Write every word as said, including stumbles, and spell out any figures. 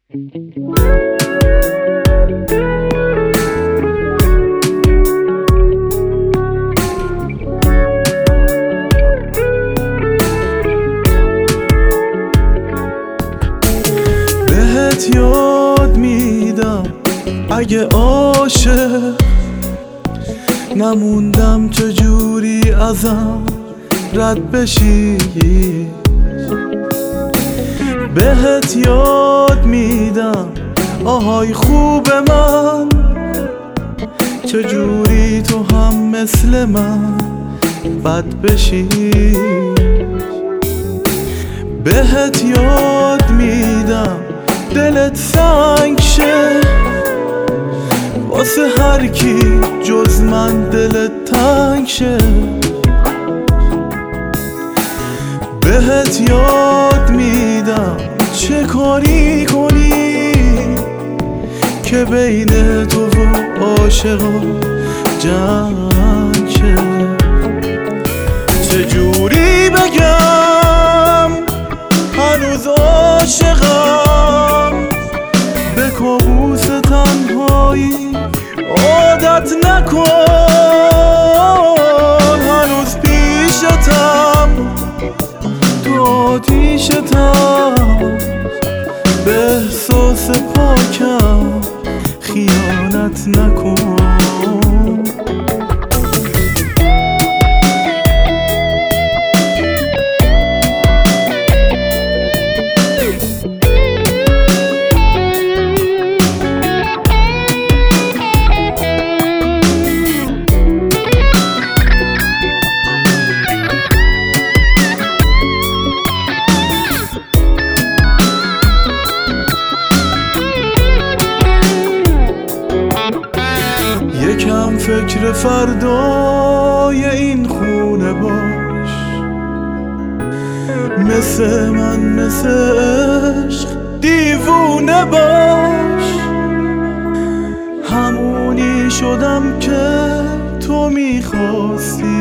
بهت یاد میدم اگه عاشق نموندم چجوری ازم رد بشی. بهت یاد میدم آهای خوب من چجوری تو هم مثل من بد بشی. بهت یاد میدم دلت سنگ شه واسه هر کی جز من دلت تنگ شه. بهت یاد میدم چه کاری کنی که بین تو و عاشقا جنگ شه. چجوری بگم هنوز عاشقم به کابوس تنهایی عادت نکن. هنوز پیشتم تو آتیشتم به احساس پاکم خیانت نکن. یکم فکر فردای این خونه باش، مثل من مثل عشق دیوونه باش. همونی شدم که تو میخواستی